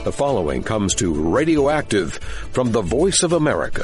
The following comes to Radioactive from the Voice of America.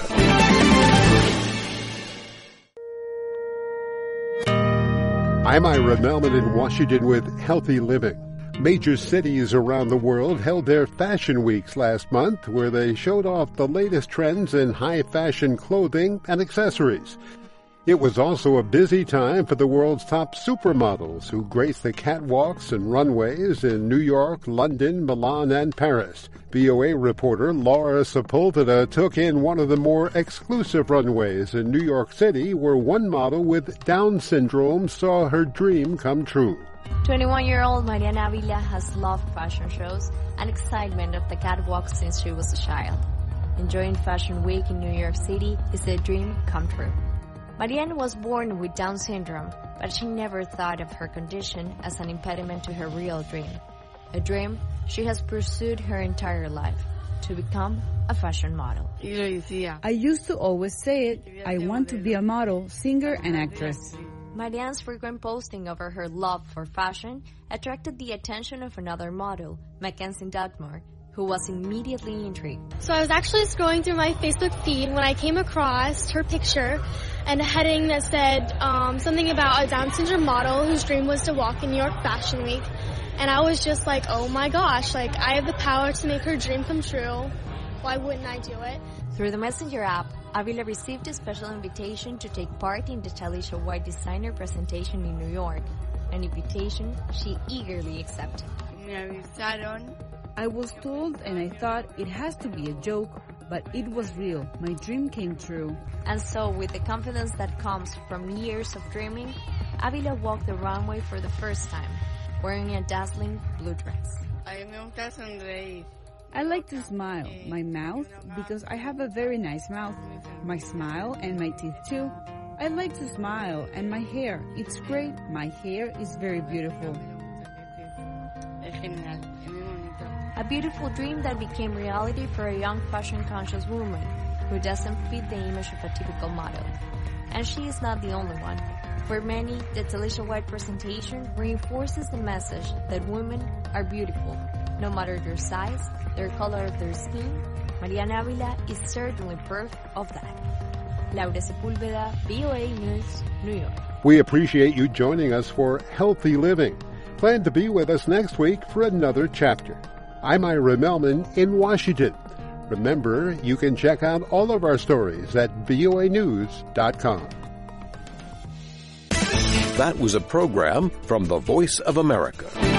I'm Ira Melman in Washington with Healthy Living. Major cities around the world held their fashion weeks last month, where they showed off the latest trends in high fashion clothing and accessories. It was also a busy time for the world's top supermodels who graced the catwalks and runways in New York, London, Milan, and Paris. VOA reporter Laura Sepulveda took in one of the more exclusive runways in New York City, where one model with Down syndrome saw her dream come true. 21-year-old Mariana Avila has loved fashion shows and excitement of the catwalk since she was a child. Enjoying Fashion Week in New York City is a dream come true. Mariana was born with Down syndrome, but she never thought of her condition as an impediment to her real dream. A dream she has pursued her entire life, to become a fashion model. I used to always say it, I want to be a model, singer, and actress. Mariana's frequent posting over her love for fashion attracted the attention of another model, Mackenzie Dugmore, who was immediately intrigued. So I was actually scrolling through my Facebook feed when I came across her picture and a heading that said something about a Down syndrome model whose dream was to walk in New York Fashion Week. And I was just like, oh my gosh, like I have the power to make her dream come true. Why wouldn't I do it? Through the Messenger app, Avila received a special invitation to take part in the Talisha White designer presentation in New York, an invitation she eagerly accepted. I was told and I thought it has to be a joke, but it was real. My dream came true. And so, with the confidence that comes from years of dreaming, Avila walked the runway for the first time, wearing a dazzling blue dress. I like to smile, my mouth, because I have a very nice mouth, my smile and my teeth too. I like to smile, and my hair, it's great, my hair is very beautiful. A beautiful dream that became reality for a young fashion-conscious woman who doesn't fit the image of a typical model. And she is not the only one. For many, the Talisha White presentation reinforces the message that women are beautiful, no matter their size, their color of their skin. Mariana Avila is certainly proof of that. Laura Sepulveda, VOA News, New York. We appreciate you joining us for Healthy Living. Plan to be with us next week for another chapter. I'm Ira Melman in Washington. Remember, you can check out all of our stories at voanews.com. That was a program from the Voice of America.